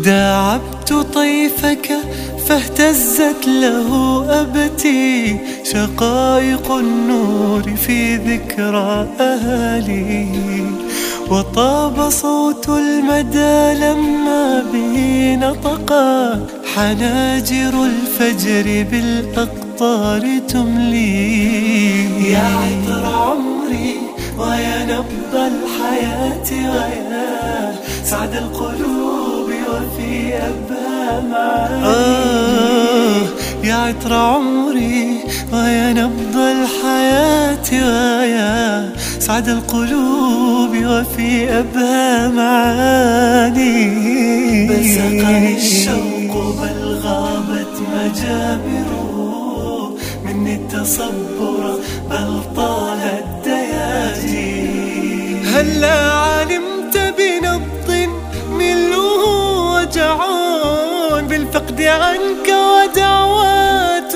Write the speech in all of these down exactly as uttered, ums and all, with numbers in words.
داعبت طيفك فاهتزت له أبتي، شقائق النور في ذكرى أهالي. وطاب صوت المدى لما به نطقا، حناجر الفجر بالأقطار تملي. يا عطر عمري ويا نبض الحياة ويا سعد القلوب وفي أبهى معاني. آه يا عطر عمري ويا نبض الحياة ويا سعد القلوب وفي أبهى معاني. بل سقني الشوق بل غابت مجامره مني التصبر بل طال الدياجي. هلا علمت بنبض ملؤه وجع بالفقد عنك ودعوات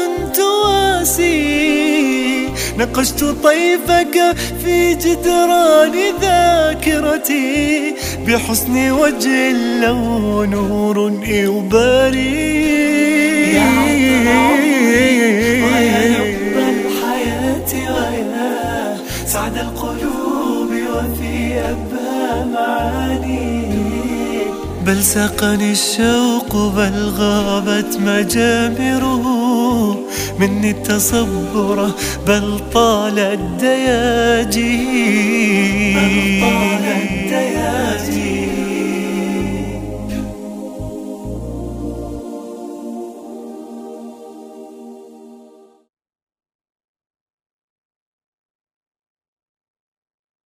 تواسي. نقشت طيفك في جدران ذاكرتي بحسن وجه له نور يباري. يا عطر عمري ويا نبض الحياة ويا سعد القلوب وفي أبهى معاني. بل سقني الشوق بل غابت مجامره مني التصبر بل طال الدياجي. بل طال الدياجي.